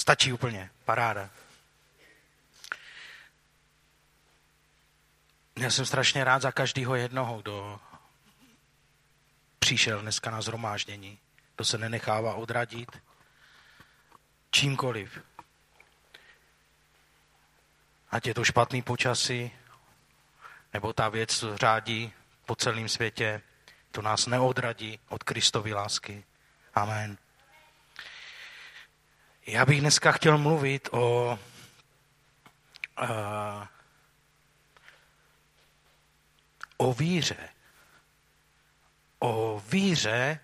Stačí úplně, paráda. Já jsem strašně rád za každého jednoho, kdo přišel dneska na shromáždění, kdo se nenechává odradit čímkoliv. Ať je to špatný počasí, nebo ta věc, co řádí po celém světě, to nás neodradí od Kristovy lásky. Amen. Já bych dneska chtěl mluvit o víře. O víře,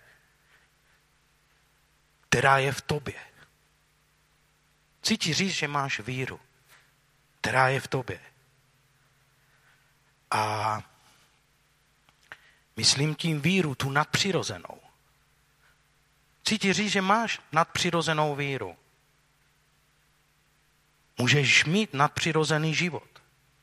která je v tobě. Chci ti říct, že máš víru, která je v tobě. A myslím tím víru, tu nadpřirozenou. Chci ti říct, že máš nadpřirozenou víru. Můžeš mít nadpřirozený život.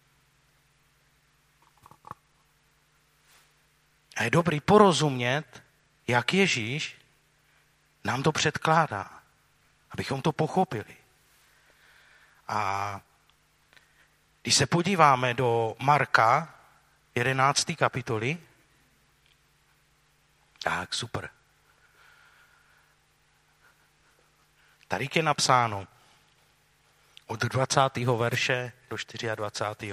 A je dobrý porozumět, jak Ježíš nám to předkládá, abychom to pochopili. A když se podíváme do Marka 11. kapitoly, tak super. Tady je napsáno od 20. verše do 24.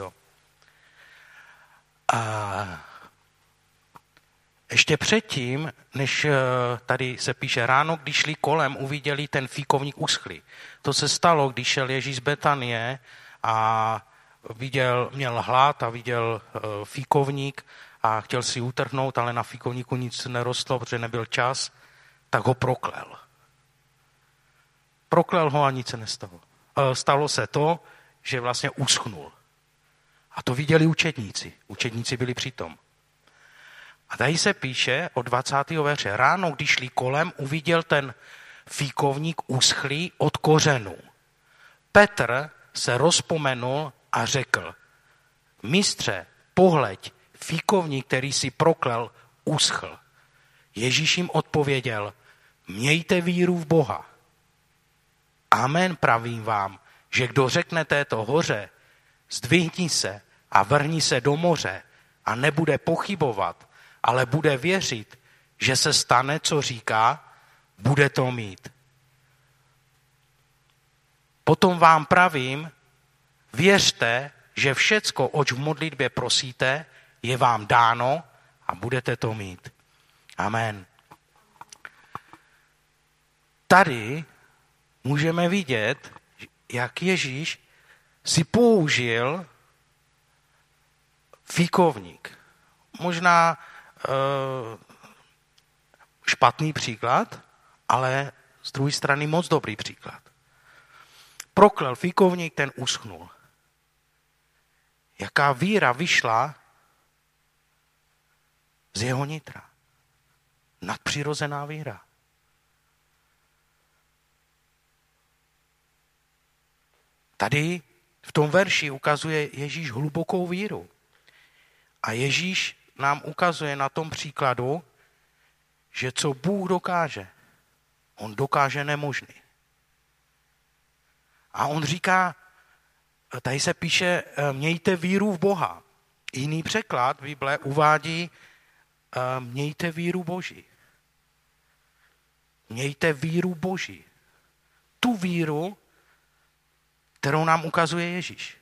A ještě předtím, než tady se píše ráno, když šli kolem, uviděli ten fíkovník uschlý. To se stalo, když šel Ježíš z Betanie a měl hlad a viděl fíkovník a chtěl si utrhnout, ale na fíkovníku nic nerostlo, protože nebyl čas, tak ho proklel. Proklel ho a nic se nestalo. Stalo se to, že vlastně uschnul. A to viděli učedníci. Učedníci byli přitom. A tady se píše od 20. verše. Ráno, když šli kolem, uviděl ten fíkovník uschlý od kořenů. Petr se rozpomenul a řekl: Mistře, pohleď, fíkovník, který si proklel, uschl. Ježíš jim odpověděl: Mějte víru v Boha. Amen, pravím vám, že kdo řekne této hoře, zdvihni se a vrhni se do moře a nebude pochybovat, ale bude věřit, že se stane, co říká, bude to mít. Potom vám pravím, věřte, že všecko, oč v modlitbě prosíte, je vám dáno a budete to mít. Amen. Tady můžeme vidět, jak Ježíš si použil fíkovník. Možná špatný příklad, ale z druhé strany moc dobrý příklad. Proklel fíkovník, ten uschnul. Jaká víra vyšla z jeho nitra. Nadpřirozená víra. Tady v tom verši ukazuje Ježíš hlubokou víru. A Ježíš nám ukazuje na tom příkladu, že co Bůh dokáže, on dokáže nemožný. A on říká, tady se píše, mějte víru v Boha. Jiný překlad Bible uvádí, mějte víru Boží. Mějte víru Boží. Tu víru, kterou nám ukazuje Ježíš.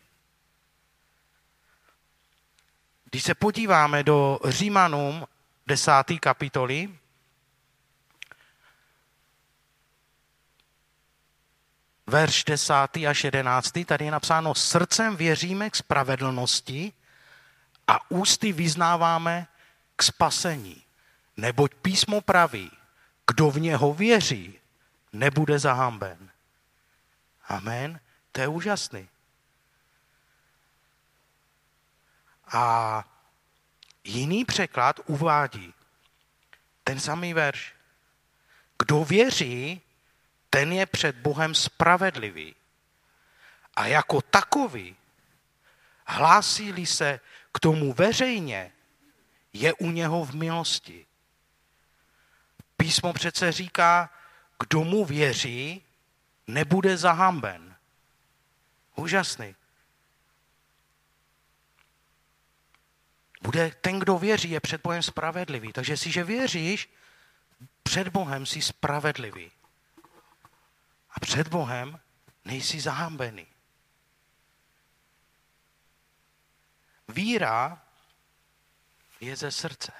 Když se podíváme do Římanům 10. kapitoly, verš 10. až 11. tady je napsáno: srdcem věříme k spravedlnosti a ústy vyznáváme k spasení. Neboť písmo praví, kdo v něho věří, nebude zahamben. Amen. To je úžasný. A jiný překlad uvádí ten samý verš. Kdo věří, ten je před Bohem spravedlivý. A jako takový, hlásí-li se k tomu veřejně, je u něho v milosti. Písmo přece říká, kdo mu věří, nebude zahamben. Úžasný. Bude ten, kdo věří, je před Bohem spravedlivý. Takže jestliže věříš, před Bohem jsi spravedlivý. A před Bohem nejsi zahambený. Víra je ze srdce.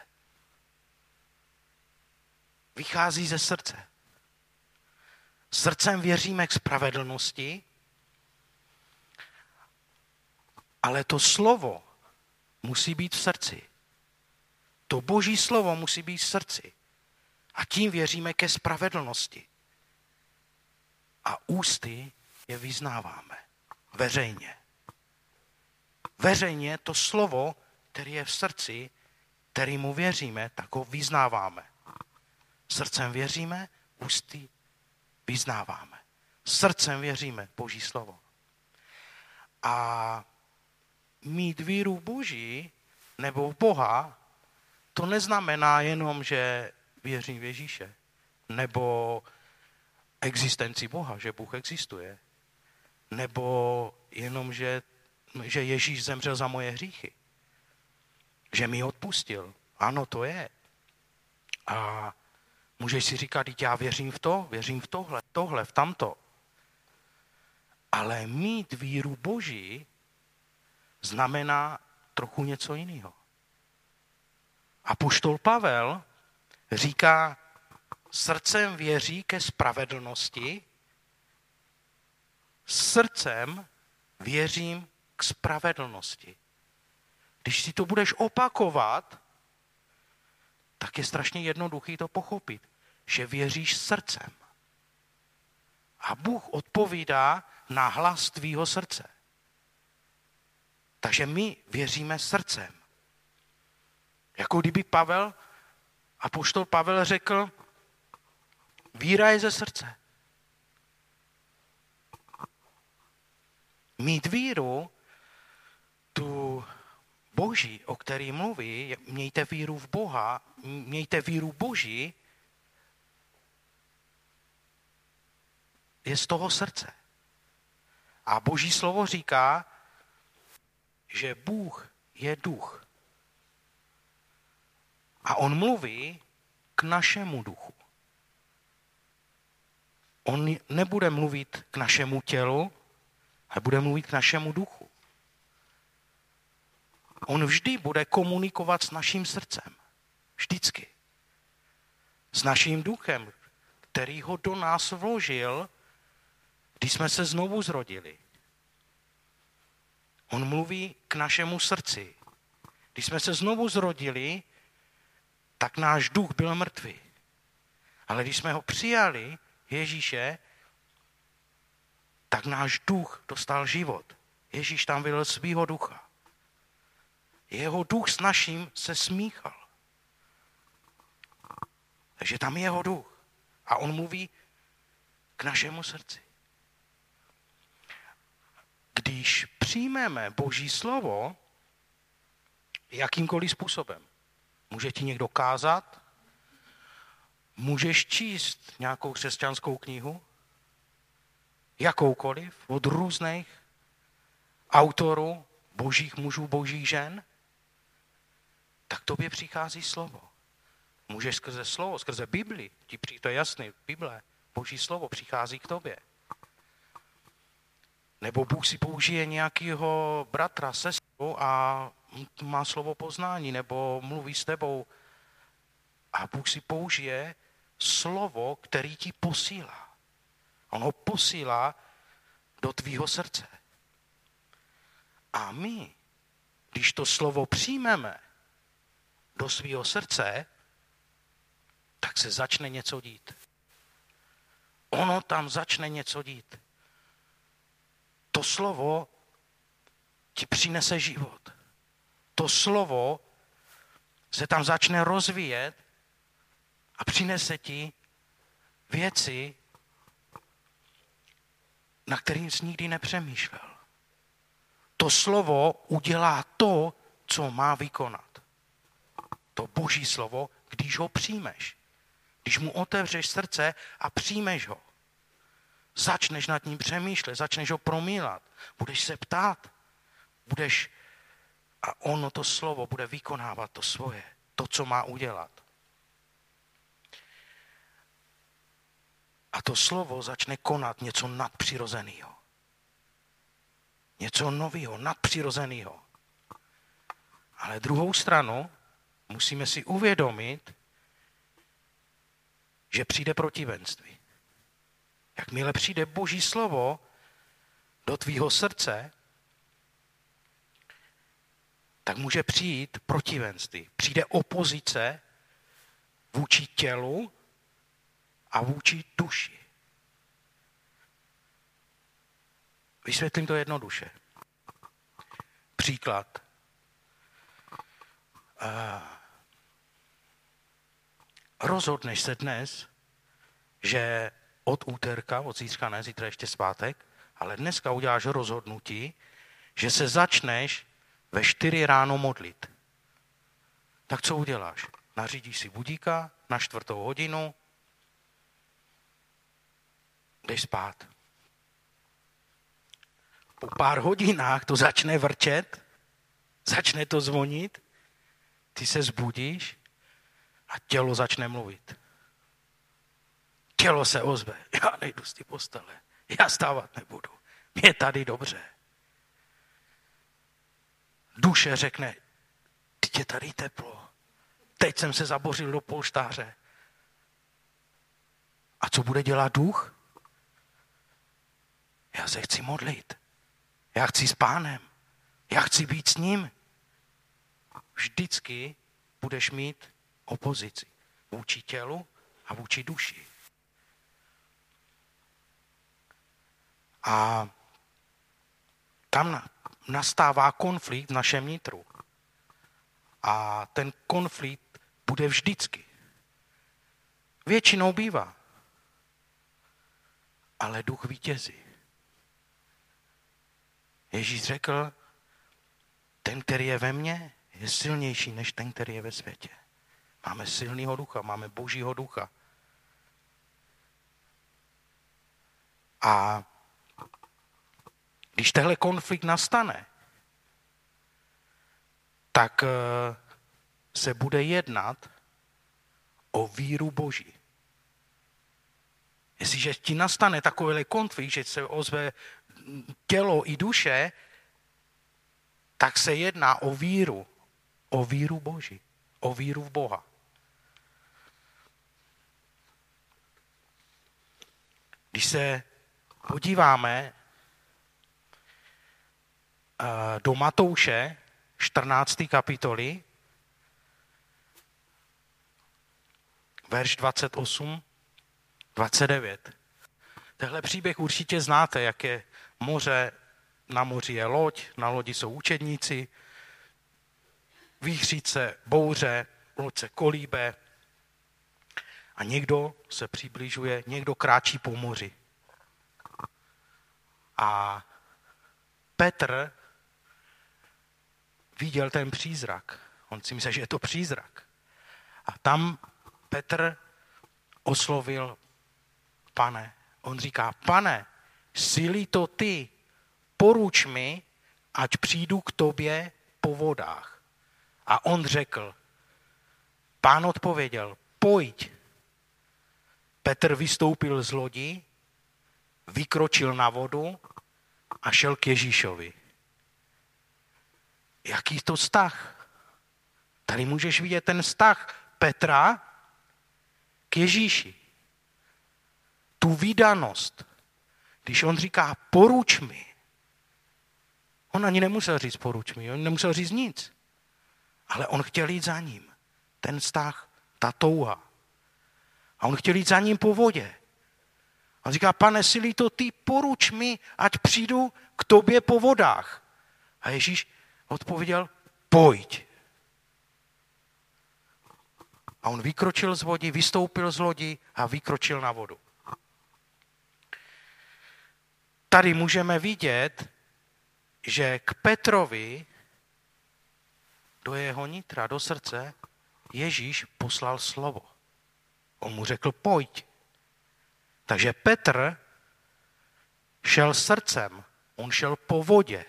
Vychází ze srdce. Srdcem věříme k spravedlnosti, ale to slovo musí být v srdci. To Boží slovo musí být v srdci. A tím věříme ke spravedlnosti. A ústy je vyznáváme. Veřejně. Veřejně to slovo, které je v srdci, kterému věříme, tak ho vyznáváme. Srdcem věříme, ústy vyznáváme. Srdcem věříme Boží slovo. A mít víru v Boží nebo v Boha, to neznamená jenom, že věřím v Ježíše, nebo existenci Boha, že Bůh existuje, nebo jenom, že Ježíš zemřel za moje hříchy, že mi odpustil. Ano, to je. A můžeš si říkat, já věřím v to, věřím v tohle, v tamto. Ale mít víru Boží znamená trochu něco jiného. Apoštol Pavel říká, srdcem věří ke spravedlnosti, srdcem věřím k spravedlnosti. Když si to budeš opakovat, tak je strašně jednoduchý to pochopit, že věříš srdcem. A Bůh odpovídá na hlas tvýho srdce. Takže my věříme srdcem. Jako kdyby apoštol Pavel řekl, víra je ze srdce. Mít víru, tu Boží, o který mluví, mějte víru v Boha, mějte víru Boží, je z toho srdce. A Boží slovo říká, že Bůh je duch. A on mluví k našemu duchu. On nebude mluvit k našemu tělu, ale bude mluvit k našemu duchu. On vždy bude komunikovat s naším srdcem. Vždycky. S naším duchem, který ho do nás vložil, když jsme se znovu zrodili. On mluví k našemu srdci. Když jsme se znovu zrodili, tak náš duch byl mrtvý. Ale když jsme ho přijali, Ježíše, tak náš duch dostal život. Ježíš tam vylil svýho ducha. Jeho duch s naším se smíchal. Takže tam je jeho duch. A on mluví k našemu srdci. Když přijmeme Boží slovo jakýmkoliv způsobem, může ti někdo kázat, můžeš číst nějakou křesťanskou knihu, jakoukoliv, od různých autorů, božích mužů, božích žen, tak tobě přichází slovo. Můžeš skrze slovo, skrze Bibli, to je jasný, Bible, Boží slovo přichází k tobě. Nebo Bůh si použije nějakého bratra, sestru a má slovo poznání, nebo mluví s tebou. A Bůh si použije slovo, který ti posílá. On ho posílá do tvýho srdce. A my, když to slovo přijmeme do svého srdce, tak se začne něco dít. Ono tam začne něco dít. To slovo ti přinese život. To slovo se tam začne rozvíjet a přinese ti věci, na kterým jsi nikdy nepřemýšlel. To slovo udělá to, co má vykonat. To Boží slovo, když ho přijmeš. Když mu otevřeš srdce a přijmeš ho. začneš nad ním přemýšlet, začneš ho promílat, budeš se ptát, a ono to slovo bude vykonávat to svoje, to, co má udělat. A to slovo začne konat něco nadpřirozeného. Něco nového, nadpřirozeného. Ale druhou stranu musíme si uvědomit, že přijde protivenství. Jakmile přijde Boží slovo do tvýho srdce, tak může přijít protivenství. Přijde opozice vůči tělu a vůči duši. Vysvětlím to jednoduše. Příklad. Rozhodneš se dnes, že od úterka, od zítřka ne, zítra ještě svátek, ale dneska uděláš rozhodnutí, že se začneš ve 4 ráno modlit. Tak co uděláš? Nařídíš si budíka na 4:00, jdeš spát. Po pár hodinách to začne vrčet, začne to zvonit, ty se zbudíš a tělo začne mluvit. Tělo se ozve, já nejdu z té postele, já stávat nebudu, mě je tady dobře. Duše řekne, teď je tady teplo, teď jsem se zabořil do polštáře. A co bude dělat duch? Já se chci modlit, já chci s Pánem, já chci být s ním. Vždycky budeš mít opozici vůči tělu a vůči duši. A tam nastává konflikt v našem nitru. A ten konflikt bude vždycky. Většinou bývá. Ale duch vítězí. Ježíš řekl, ten, který je ve mně, je silnější než ten, který je ve světě. Máme silného ducha, máme Božího ducha. A když tenhle konflikt nastane, tak se bude jednat o víru Boží. Jestliže ti nastane takovýhle konflikt, že se ozve tělo i duše, tak se jedná o víru Boží, o víru v Boha. Když se podíváme do Matouše 14. kapitoly, verš 28, 29. Tenhle příběh určitě znáte, jak je moře, na moři je loď, na lodi jsou učedníci, výchřice, bouře, loď se kolíbe a někdo se přibližuje, někdo kráčí po moři. A Petr viděl ten přízrak. On si myslel, že je to přízrak. A tam Petr oslovil Pane. On říká, Pane, jsi-li to ty, poruč mi, ať přijdu k tobě po vodách. A on řekl, Pán odpověděl, pojď. Petr vystoupil z lodi, vykročil na vodu a šel k Ježíšovi. Jaký to vztah? Tady můžeš vidět ten vztah Petra k Ježíši. Tu výdanost. Když on říká, poruč mi. On ani nemusel říct poruč mi, on nemusel říct nic. Ale on chtěl jít za ním. Ten vztah, ta touha. A on chtěl jít za ním po vodě. On říká, Pane, jsi-li to ty, poruč mi, ať přijdu k tobě po vodách. A Ježíš odpověděl, pojď. A on vykročil z vody, vystoupil z lodi a vykročil na vodu. Tady můžeme vidět, že k Petrovi do jeho nitra, do srdce, Ježíš poslal slovo. On mu řekl, pojď. Takže Petr šel srdcem, on šel po vodě.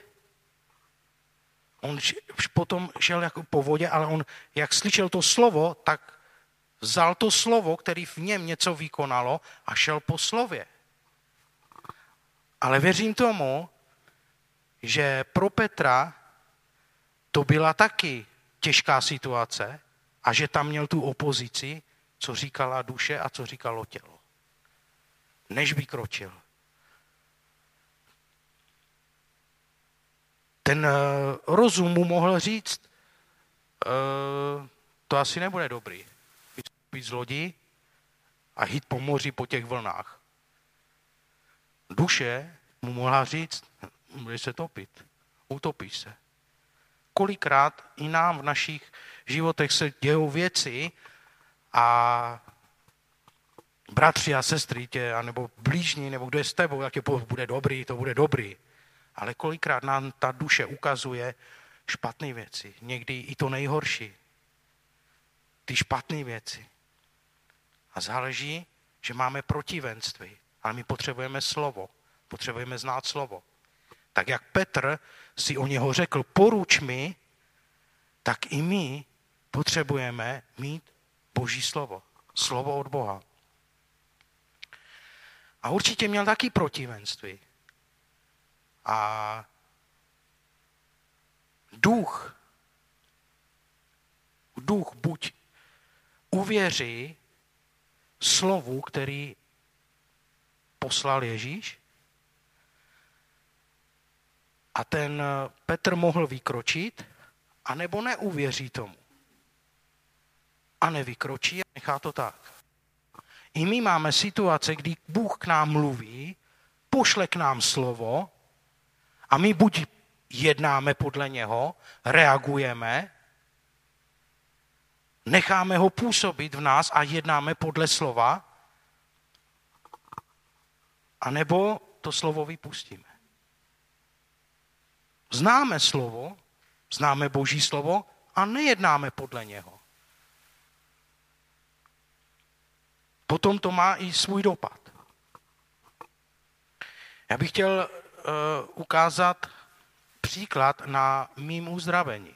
On potom šel jako po vodě, ale on, jak slyšel to slovo, tak vzal to slovo, který v něm něco vykonalo a šel po slově. Ale věřím tomu, že pro Petra to byla taky těžká situace a že tam měl tu opozici, co říkala duše a co říkalo tělo. Než vykročil. Ten rozum mu mohl říct, to asi nebude dobrý. Vystoupit z lodi a jít po moři po těch vlnách. Duše mu mohla říct, budeš se topit, utopíš se. Kolikrát i nám v našich životech se dějou věci a bratři a sestry tě, anebo blížní, nebo kdo je s tebou, jak je bude dobrý, to bude dobrý. Ale kolikrát nám ta duše ukazuje špatné věci, někdy i to nejhorší. Ty špatné věci. A záleží, že máme protivenství, ale my potřebujeme slovo, potřebujeme znát slovo. Tak jak Petr si o něho řekl, poruč mi, tak i my potřebujeme mít Boží slovo. Slovo od Boha. A určitě měl taky protivenství. A duch buď uvěří slovu, který poslal Ježíš, a ten Petr mohl vykročit, anebo neuvěří tomu. A nevykročí a nechá to tak. I my máme situace, kdy Bůh k nám mluví, pošle k nám slovo a my buď jednáme podle něho, reagujeme, necháme ho působit v nás a jednáme podle slova, anebo to slovo vypustíme. Známe slovo, známe Boží slovo a nejednáme podle něho. Potom to má i svůj dopad. Já bych chtěl ukázat příklad na mým uzdravení.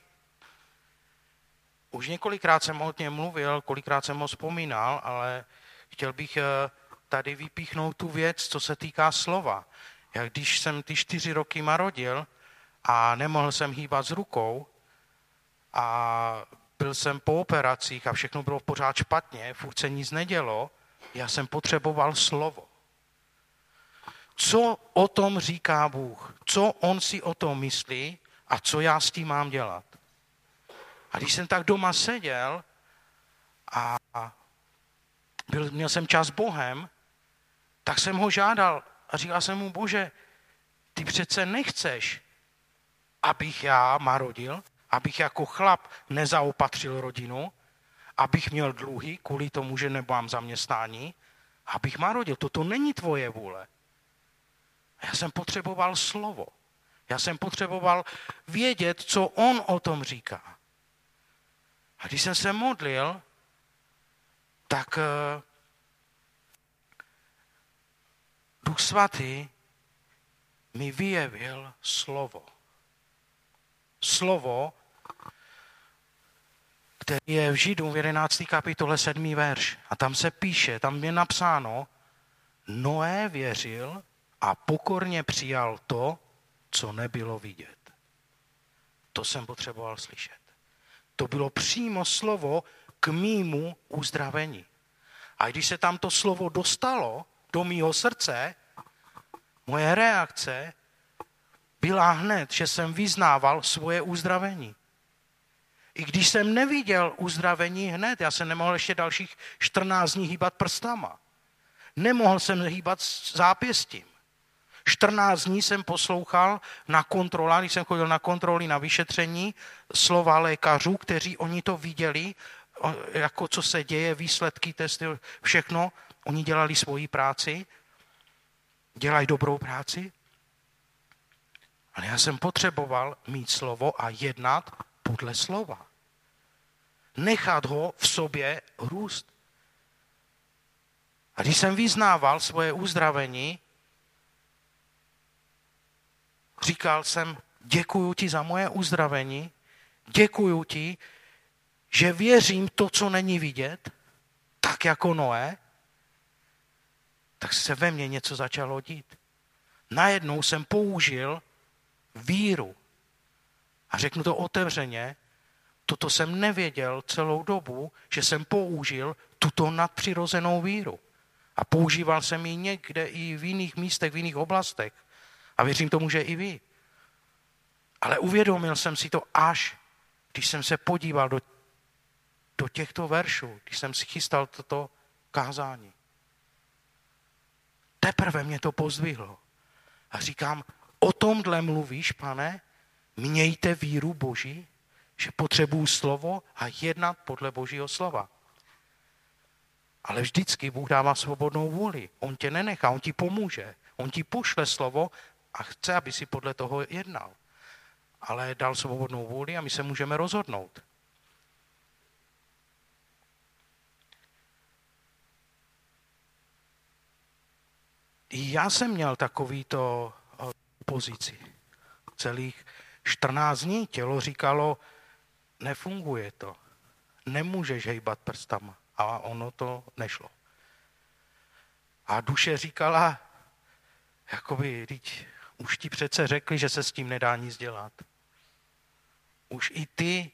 Už několikrát jsem o něm mluvil, kolikrát jsem ho vzpomínal, ale chtěl bych tady vypíchnout tu věc, co se týká slova. Jak když jsem ty 4 roky marodil a nemohl jsem hýbat s rukou a byl jsem po operacích a všechno bylo pořád špatně, furt se nic nedělo, já jsem potřeboval slovo. Co o tom říká Bůh? Co on si o tom myslí a co já s tím mám dělat? A když jsem tak doma seděl a měl jsem čas s Bohem, tak jsem ho žádal a říkal jsem mu, Bože, ty přece nechceš, abych já marodil, abych jako chlap nezaopatřil rodinu, abych měl dluhy kvůli tomu, že nemám zaměstnání, abych marodil. Toto není tvoje vůle. Já jsem potřeboval slovo. Já jsem potřeboval vědět, co on o tom říká. A když jsem se modlil, tak Duch Svatý mi vyjevil slovo. Slovo, který je v Židům v 11. kapitole 7. verš. A tam se píše, tam je napsáno, Noé věřil a pokorně přijal to, co nebylo vidět. To jsem potřeboval slyšet. To bylo přímo slovo k mému uzdravení. A když se tam to slovo dostalo do mýho srdce, moje reakce byla hned, že jsem vyznával svoje uzdravení. I když jsem neviděl uzdravení hned, já jsem nemohl ještě dalších 14 dní hýbat prstama. Nemohl jsem hýbat zápěstím. 14 dní jsem poslouchal na kontrolách, když jsem chodil na kontroly, na vyšetření, slova lékařů, kteří oni to viděli, jako co se děje, výsledky, testy, všechno. Oni dělali svoji práci, dělají dobrou práci. Ale já jsem potřeboval mít slovo a jednat podle slova. Nechat ho v sobě růst. A když jsem vyznával svoje uzdravení, říkal jsem, děkuju ti za moje uzdravení, děkuju ti, že věřím to, co není vidět, tak jako Noé, tak se ve mně něco začalo dít. Najednou jsem použil víru. A řeknu to otevřeně, toto jsem nevěděl celou dobu, že jsem použil tuto nadpřirozenou víru. A používal jsem ji někde i v jiných místech, v jiných oblastech. A věřím tomu, že i vy. Ale uvědomil jsem si to až, když jsem se podíval do těchto veršů, když jsem si chystal toto kázání. Teprve mě to pozdvihlo. A říkám, o tomhle mluvíš, Pane? Mějte víru Boží, že potřebuju slovo a jednat podle Božího slova. Ale vždycky Bůh dává svobodnou vůli. On tě nenechá, on ti pomůže. On ti pošle slovo a chce, aby si podle toho jednal. Ale dal svobodnou vůli a my se můžeme rozhodnout. Já jsem měl takovýto pozici. Celých 14 dní tělo říkalo, nefunguje to. Nemůžeš hejbat prstama. A ono to nešlo. A duše říkala, jakoby, už ti přece řekli, že se s tím nedá nic dělat. Už i ty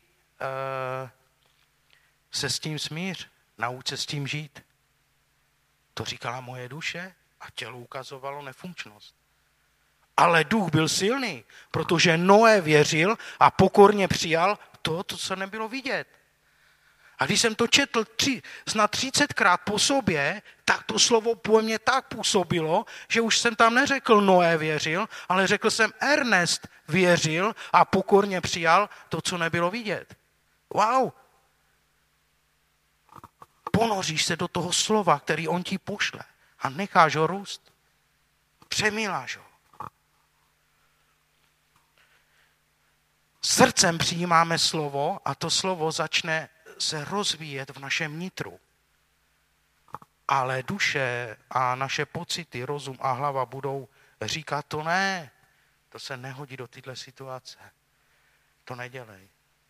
se s tím smíř, nauč se s tím žít. To říkala moje duše a tělo ukazovalo nefunkčnost. Ale duch byl silný, protože Noé věřil a pokorně přijal to, co nebylo vidět. A když jsem to četl snad 30krát po sobě, tak to slovo po mně tak působilo, že už jsem tam neřekl Noé věřil, ale řekl jsem Ernest věřil a pokorně přijal to, co nebylo vidět. Wow! Ponoříš se do toho slova, který on ti pošle a necháš ho růst. Přemíláš ho. Srdcem přijímáme slovo a to slovo začne se rozvíjet v našem nitru. Ale duše a naše pocity, rozum a hlava budou říkat, to ne, to se nehodí do této situace. To nedělej.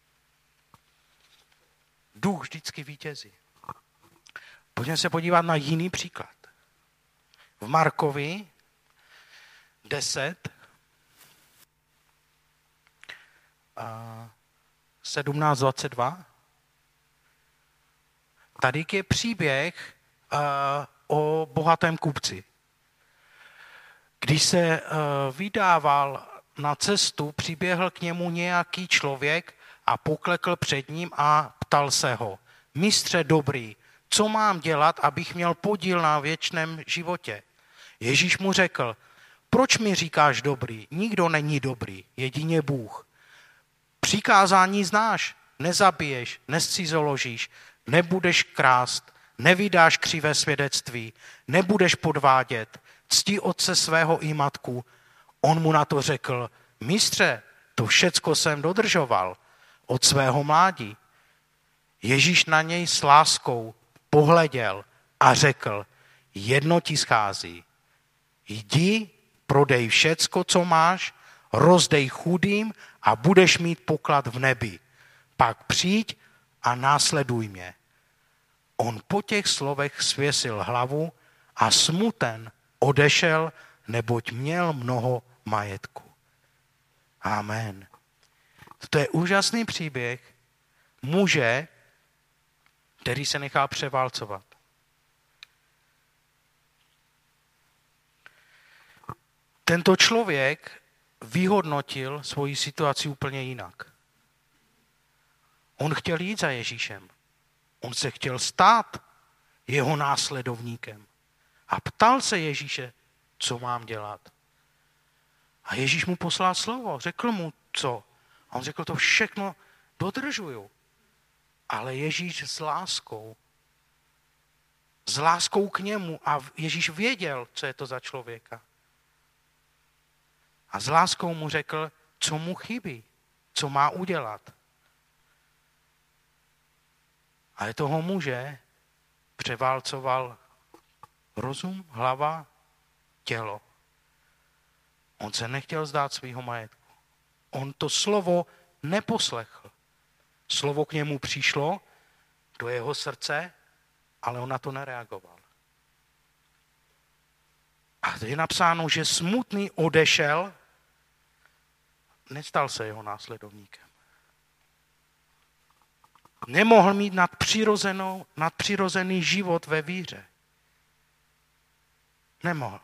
Duch vždycky vítězí. Pojďme se podívat na jiný příklad. V Markovi 10, 17:22. Tady je příběh o bohatém kupci. Když se vydával na cestu, přiběhl k němu nějaký člověk a poklekl před ním a ptal se ho, mistře dobrý, co mám dělat, abych měl podíl na věčném životě? Ježíš mu řekl, proč mi říkáš dobrý? Nikdo není dobrý, jedině Bůh. Přikázání znáš, nezabiješ, nescizoložíš, nebudeš krást, nevydáš křivé svědectví, nebudeš podvádět, cti otce svého i matku. On mu na to řekl, mistře, to všecko jsem dodržoval od svého mládí. Ježíš na něj s láskou pohleděl a řekl, jedno ti schází. Jdi, prodej všecko, co máš, rozdej chudým a budeš mít poklad v nebi. Pak přijď a následuj mě. On po těch slovech svěsil hlavu a smuten odešel, neboť měl mnoho majetku. Amen. To je úžasný příběh muže, který se nechá převálcovat. Tento člověk vyhodnotil svoji situaci úplně jinak. On chtěl jít za Ježíšem. On se chtěl stát jeho následovníkem. A ptal se Ježíše, co mám dělat. A Ježíš mu poslal slovo, řekl mu co. A on řekl, to všechno dodržuju. Ale Ježíš s láskou k němu a Ježíš věděl, co je to za člověka. A s láskou mu řekl, co mu chybí, co má udělat. Ale toho muže převálcoval rozum, hlava, tělo. On se nechtěl vzdát svého majetku. On to slovo neposlechl. Slovo k němu přišlo do jeho srdce, ale on na to nereagoval. A je napsáno, že smutný odešel, nestal se jeho následovníkem. Nemohl mít nadpřirozený život ve víře. Nemohl.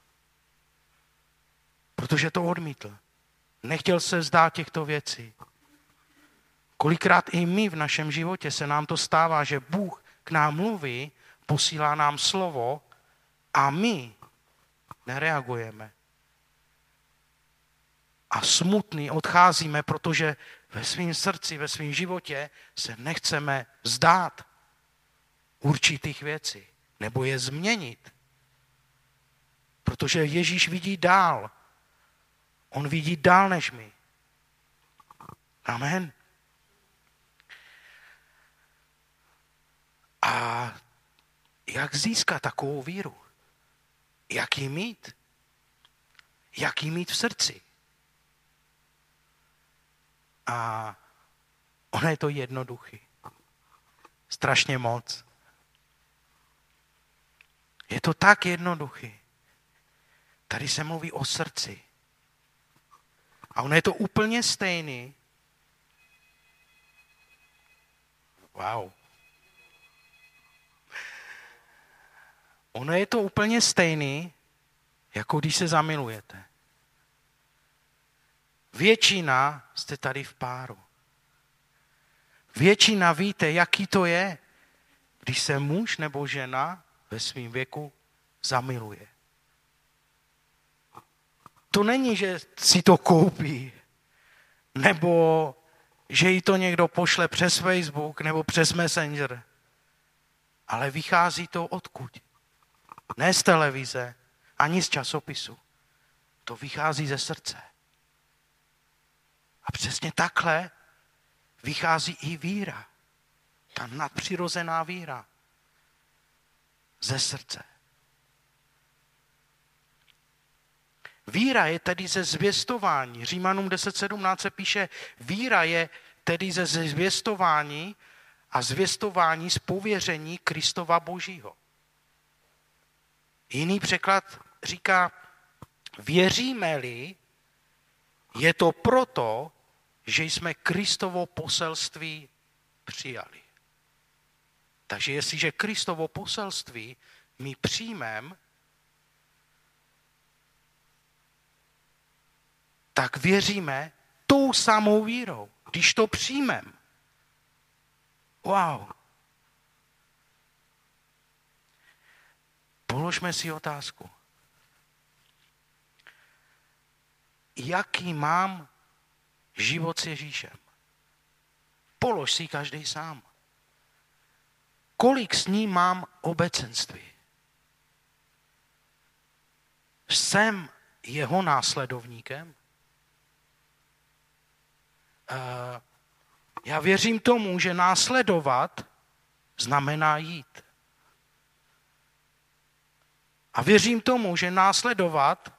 Protože to odmítl. Nechtěl se vzdát těchto věcí. Kolikrát i my v našem životě se nám to stává, že Bůh k nám mluví, posílá nám slovo a my nereagujeme. A smutný odcházíme, protože ve svém srdci, ve svém životě se nechceme vzdát určitých věcí nebo je změnit. Protože Ježíš vidí dál. On vidí dál než my. Amen. A jak získat takovou víru? Jak ji mít? Jak ji mít v srdci? A ono je to jednoduchý. Strašně moc. Je to tak jednoduchý. Tady se mluví o srdci. A ono je to úplně stejný. Wow. Ono je to úplně stejný, jako když se zamilujete. Většina jste tady v páru. Většina víte, jaký to je, když se muž nebo žena ve svém věku zamiluje. To není, že si to koupí, nebo že jí to někdo pošle přes Facebook nebo přes Messenger. Ale vychází to odkud? Ne z televize, ani z časopisu. To vychází ze srdce. A přesně takhle vychází i víra. Ta nadpřirozená víra. Ze srdce. Víra je tedy ze zvěstování. Římanům 10:17 se píše, víra je tedy ze zvěstování a zvěstování z pověření Kristova Božího. Jiný překlad říká, věříme-li, je to proto, že jsme Kristovo poselství přijali. Takže jestliže Kristovo poselství my přijmeme, tak věříme tou samou vírou, když to přijmeme. Wow. Položme si otázku. Jaký mám život s Ježíšem? Polož si každý sám. Kolik s ním mám obecenství? Jsem jeho následovníkem? Já věřím tomu, že následovat znamená jít. A věřím tomu, že následovat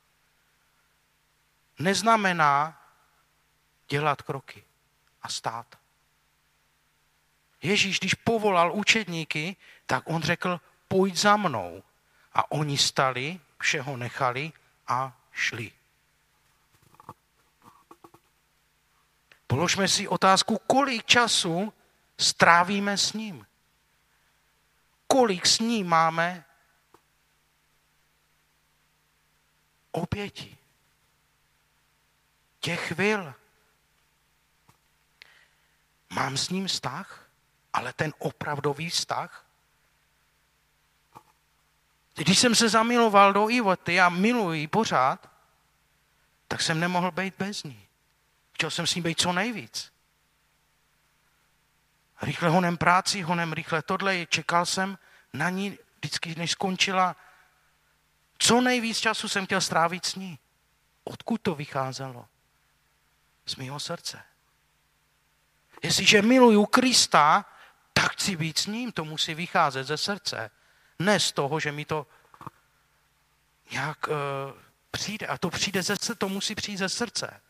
neznamená dělat kroky a stát. Ježíš, když povolal učedníky, tak on řekl, pojď za mnou. A oni stali, všeho nechali a šli. Položme si otázku, kolik času strávíme s ním. Kolik s ním máme oběti. Těch chvil. Mám s ním vztah, ale ten opravdový vztah. Když jsem se zamiloval do Ivoty a miluji ji pořád, tak jsem nemohl být bez ní. Chtěl jsem s ní být co nejvíc. Rychle honem práci, honem rychle tohle, čekal jsem na ní, vždycky než skončila. Co nejvíc času jsem chtěl strávit s ní. Odkud to vycházelo? Z mého srdce. Jestliže miluju Krista, tak chci být s ním, to musí vycházet ze srdce. Ne z toho, že mi to nějak přijde. A to musí přijít ze srdce.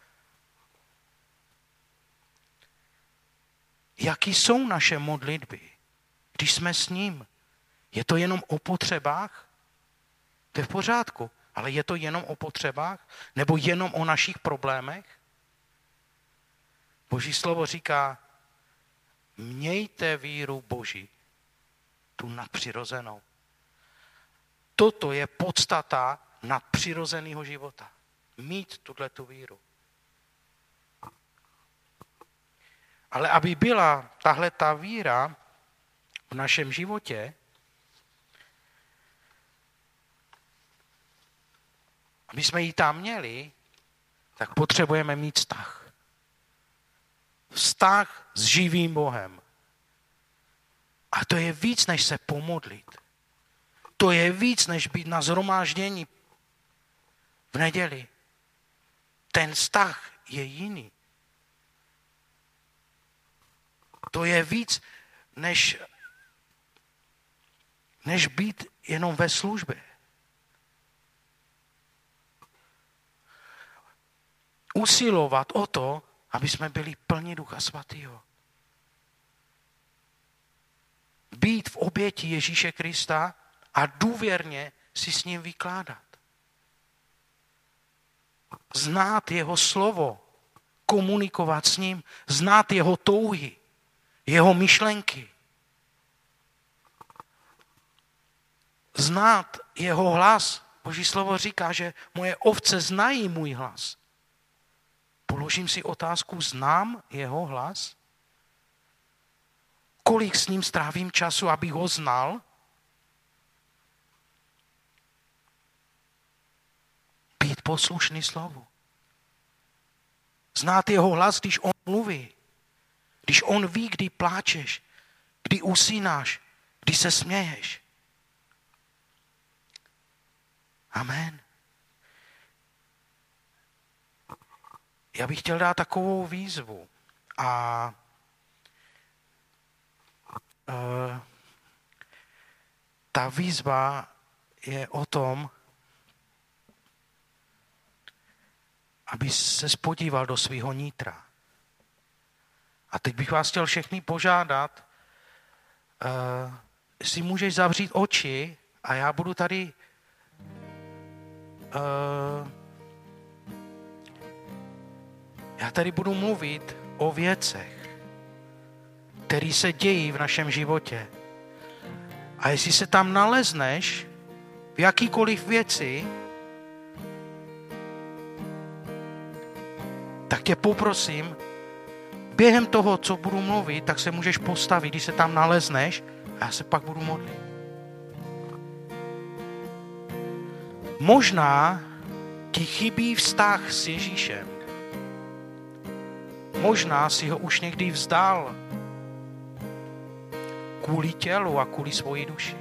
Jaký jsou naše modlitby, když jsme s ním? Je to jenom o potřebách? To je v pořádku, ale je to jenom o potřebách? Nebo jenom o našich problémech? Boží slovo říká, mějte víru Boží, tu nadpřirozenou. Toto je podstata nadpřirozeného života. Mít tuto víru. Ale aby byla tahle ta víra v našem životě, aby jsme ji tam měli, tak potřebujeme mít vztah. Vztah s živým Bohem. A to je víc, než se pomodlit. To je víc, než být na shromáždění v neděli. Ten vztah je jiný. To je víc, než být jenom ve službě. Usilovat o to, aby jsme byli plni Ducha Svatého. Být v oběti Ježíše Krista a důvěrně si s ním vykládat. Znát jeho slovo, komunikovat s ním, znát jeho touhy, jeho myšlenky. Znát jeho hlas. Boží slovo říká, že moje ovce znají můj hlas. Položím si otázku, znám jeho hlas? Kolik s ním strávím času, abych ho znal? Být poslušný slovu. Znát jeho hlas, když on mluví. Když on ví, kdy pláčeš, kdy usínáš, kdy se směješ. Amen. Já bych chtěl dát takovou výzvu. A ta výzva je o tom, aby se spodíval do svého nitra. A teď bych vás chtěl všechny požádat, jestli můžeš zavřít oči a já budu tady budu mluvit o věcech, které se dějí v našem životě. A jestli se tam nalezneš v jakýkoliv věci, tak tě poprosím, během toho, co budu mluvit, tak se můžeš postavit, když se tam nalezneš a já se pak budu modlit. Možná ti chybí vztah s Ježíšem. Možná si ho už někdy vzdal kvůli tělu a kvůli svoji duši.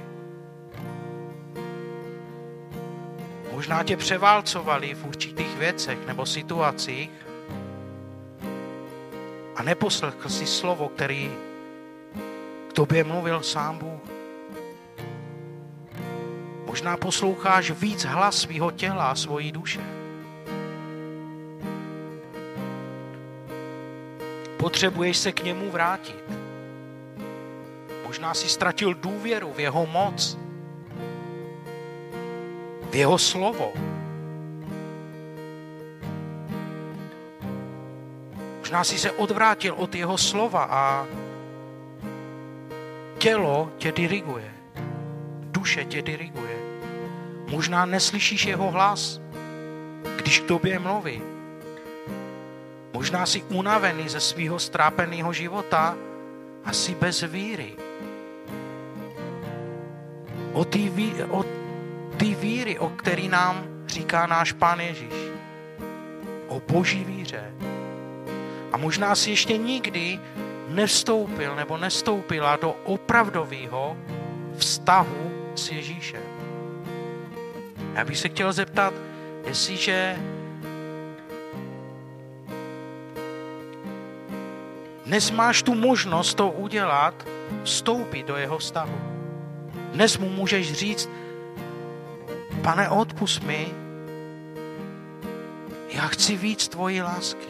Možná tě převálcovali v určitých věcech nebo situacích a neposlechl si slovo, který k tobě mluvil sám Bůh. Možná posloucháš víc hlas svého těla a svojí duše. Potřebuješ se k němu vrátit. Možná si ztratil důvěru v jeho moc, v jeho slovo. Možná si se odvrátil od jeho slova a tělo tě diriguje, duše tě diriguje. Možná neslyšíš jeho hlas, když k tobě mluví. Možná jsi unavený ze svého strápeného života a jsi bez víry. O té víry, o který nám říká náš Pán Ježíš. O Boží víře. A možná jsi ještě nikdy nevstoupil nebo nestoupila do opravdového vztahu s Ježíšem. Já bych se chtěl zeptat, jestliže dnes máš tu možnost to udělat, vstoupit do jeho vztahu. Dnes mu můžeš říct, Pane, odpusť mi, Já chci víc tvojí lásky.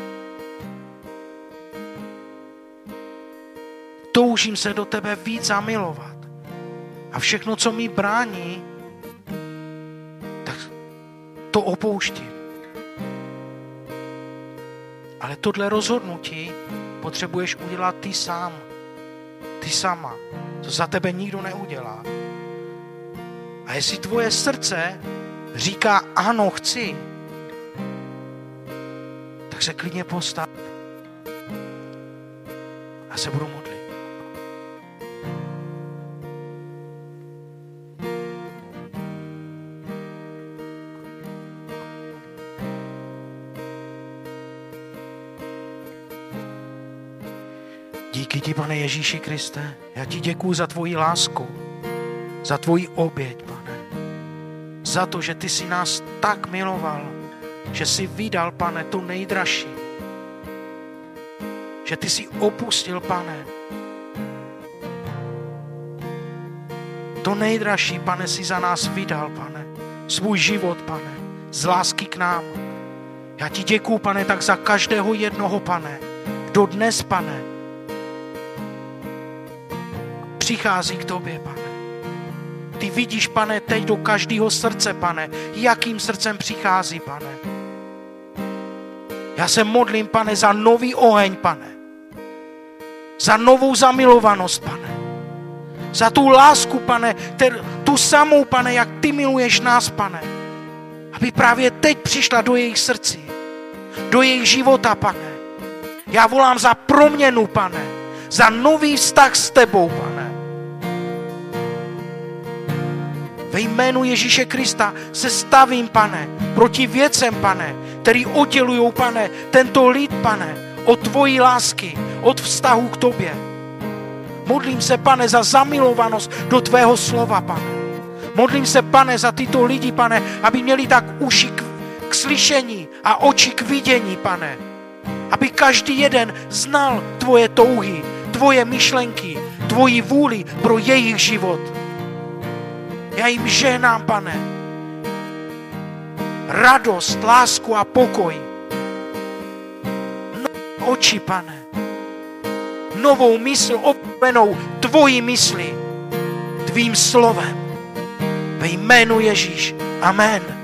Toužím se do tebe víc zamilovat. A všechno, co mi brání, tak to opouštím. Ale tohle rozhodnutí potřebuješ udělat ty sám. Ty sama. To za tebe nikdo neudělá. A jestli tvoje srdce říká ano, chci, tak se klidně postav a se budu modlit. Díky ti, Pane Ježíši Kriste, já ti děkuju za tvoji lásku, za tvoji oběť, Pane. Za to, že ty jsi nás tak miloval, že jsi vydal, Pane, to nejdražší. Že ty jsi opustil, Pane, to nejdražší, Pane, si za nás vydal, Pane. Svůj život, Pane, z lásky k nám. Já ti děkuju, Pane, tak za každého jednoho, Pane, kdo dnes, Pane, přichází k tobě, Pane. Ty vidíš, Pane, teď do každého srdce, Pane, jakým srdcem přichází, Pane. Já se modlím, Pane, za nový oheň, Pane. Za novou zamilovanost, Pane. Za tu lásku, Pane, tu samou, Pane, jak ty miluješ nás, Pane. Aby právě teď přišla do jejich srdcí, do jejich života, Pane. Já volám za proměnu, Pane. Za nový vztah s tebou, Pane. Ve jménu Ježíše Krista se stavím, Pane, proti věcem, Pane, který oddělujou, Pane, tento lid, Pane, od tvojí lásky, od vztahu k tobě. Modlím se, Pane, za zamilovanost do tvého slova, Pane. Modlím se, Pane, za tyto lidi, Pane, aby měli tak uši k slyšení a oči k vidění, Pane. Aby každý jeden znal tvoje touhy, tvoje myšlenky, tvoji vůli pro jejich život. Já jim žehnám, Pane, radost, lásku a pokoj. Nové oči, Pane, novou mysl obnovenou tvojí mysli, tvým slovem. Ve jménu Ježíš. Amen.